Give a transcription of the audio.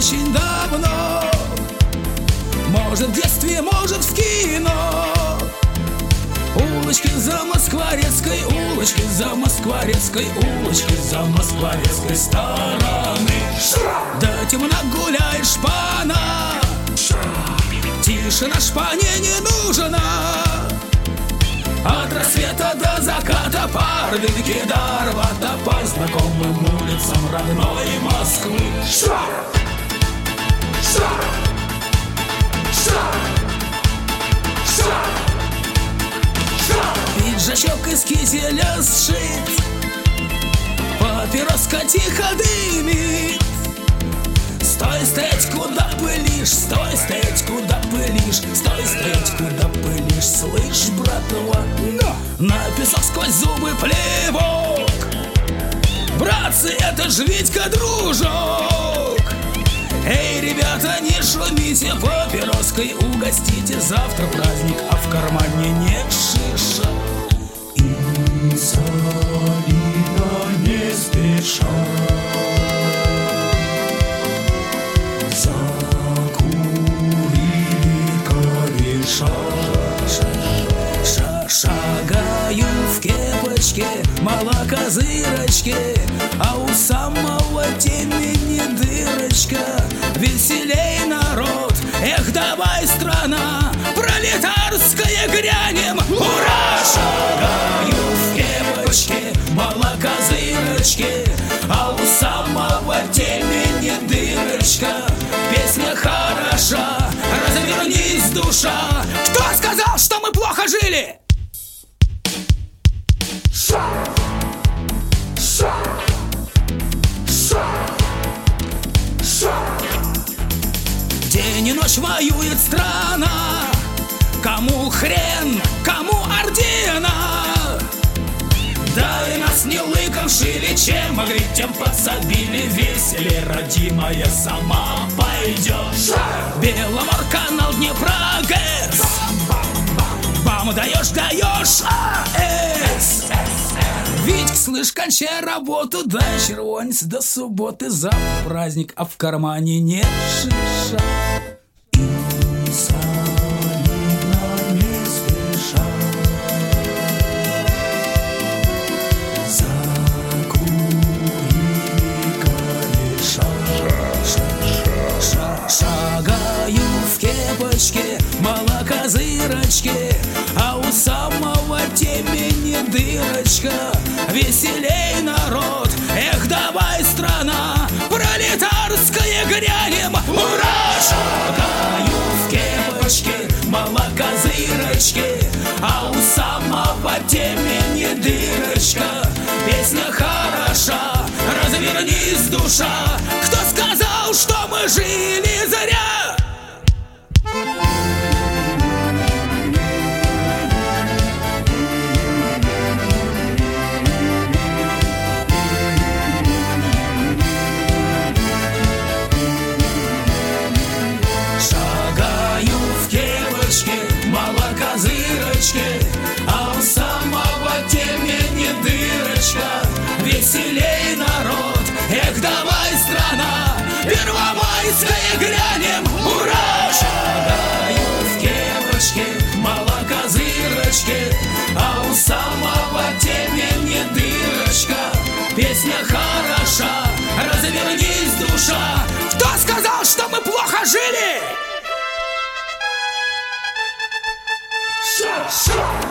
очень давно. Может, в детстве, может, в кино. Улочки за Москворецкой, улочки за Москворецкой, улочки за Москворецкой стороны. Да темно гуляет шпана, тишина шпане не нужна. От рассвета до заката парвинки до Арбата по знакомым улицам родной Москвы. Пиджачок из кителя сшит, папироска тихо дымит. Стой, стоять, куда пылишь, стой, стоять, куда пылишь, стой, стоять, куда пылишь, слышь, братва, на песок сквозь зубы плевок. Братцы, это ж Витька, дружок. Эй, ребята, не шумите, папироской угостите. Завтра праздник, а в кармане нет шиша. И солидно не спеша шагаю в кепочке, молокозырочке, а у самого темени дырочка. Веселей, народ, эх, давай, страна пролетарская, грянем, ура! Шагаю в кепочке, молокозырочке, а у самого темени дырочка. Песня хороша, развернись, душа. Кто сказал, что мы плохо жили? День и ночь воюет страна. Кому хрен, кому ордена? Да и нас не лыком шили, чем могли, тем подсобили. Веселее, родимая, сама пойдешь. Беломор-канал, Днепра, ГЭС. Бам, даешь, даешь, АЭС. Витьк, слышь, кончай работу, дай червонец до субботы. Завтра праздник, а в кармане нет шиша. И солидно не спеша шагаю в кепочке, молокозырочке, а у самого темени дырочка. Веселей, народ, эх, давай, страна пролетарская, грянем, ура! Шагаю в кепочке, молокозырочке, а у самого темени дырочка. Песня хороша, развернись, душа. Кто сказал, что мы жили зря? Шагаю в кепочке, молокозырочке, а у самого темени дырочка. Веселей, народ, эх, давай, страна первомайская, грянем, ура! Шагаю в кепочке, молокозырочке, а у самого темени дырочка. Песня хороша, развернись, душа. Кто сказал, что мы плохо жили?